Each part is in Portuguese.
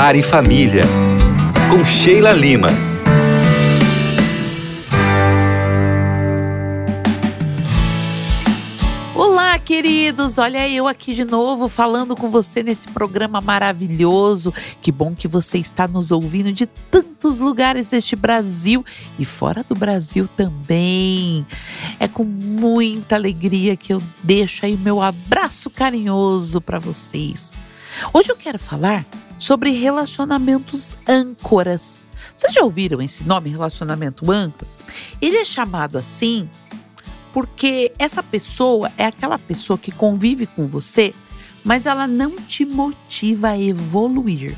Lar e Família, com Sheila Lima. Olá, queridos! Olha eu aqui de novo falando com você nesse programa maravilhoso. Que bom que você está nos ouvindo de tantos lugares deste Brasil e fora do Brasil também. É com muita alegria que eu deixo aí o meu abraço carinhoso para vocês. Hoje eu quero falar sobre relacionamentos âncoras. Vocês já ouviram esse nome, relacionamento âncora? Ele é chamado assim porque essa pessoa é aquela pessoa que convive com você, mas ela não te motiva a evoluir.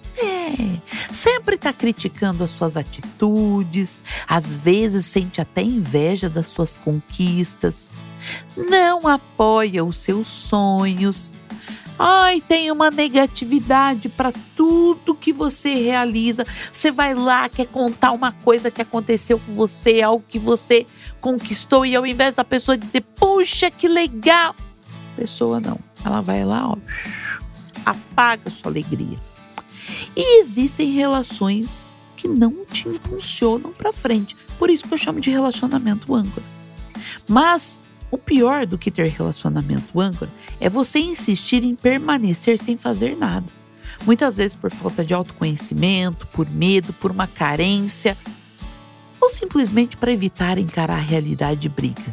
Sempre está criticando as suas atitudes, às vezes sente até inveja das suas conquistas, não apoia os seus sonhos. Tem uma negatividade para tudo que você realiza. Você vai lá, quer contar uma coisa que aconteceu com você, algo que você conquistou, e ao invés da pessoa dizer, puxa, que legal, a pessoa não. Ela vai lá, apaga a sua alegria. E existem relações que não te impulsionam para frente. Por isso que eu chamo de relacionamento âncora. Mas o pior do que ter relacionamento âncora é você insistir em permanecer sem fazer nada. Muitas vezes por falta de autoconhecimento, por medo, por uma carência, ou simplesmente para evitar encarar a realidade de briga.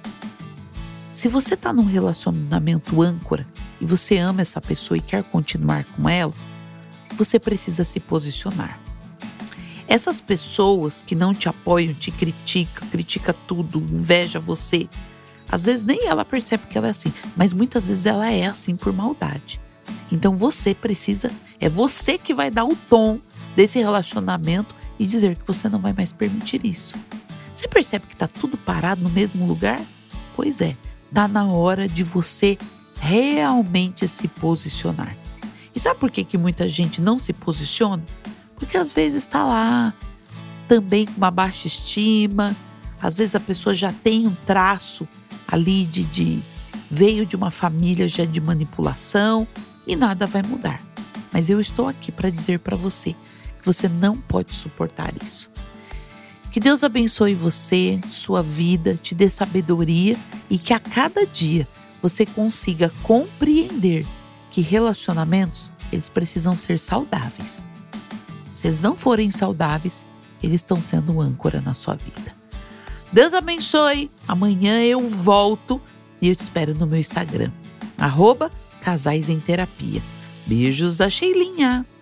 Se você está num relacionamento âncora e você ama essa pessoa e quer continuar com ela, você precisa se posicionar. Essas pessoas que não te apoiam, te critica tudo, inveja você, às vezes nem ela percebe que ela é assim, mas muitas vezes ela é assim por maldade. Então é você que vai dar o tom desse relacionamento e dizer que você não vai mais permitir isso. Você percebe que está tudo parado no mesmo lugar? Pois é, está na hora de você realmente se posicionar. E sabe por que muita gente não se posiciona? Porque às vezes está lá também com uma baixa estima, às vezes a pessoa já tem um traço ali veio de uma família já de manipulação e nada vai mudar. Mas eu estou aqui para dizer para você que você não pode suportar isso. Que Deus abençoe você, sua vida, te dê sabedoria e que a cada dia você consiga compreender que relacionamentos, eles precisam ser saudáveis. Se eles não forem saudáveis, eles estão sendo âncora na sua vida. Deus abençoe. Amanhã eu volto e eu te espero no meu Instagram, @Casais em Terapia. Beijos da Sheilinha.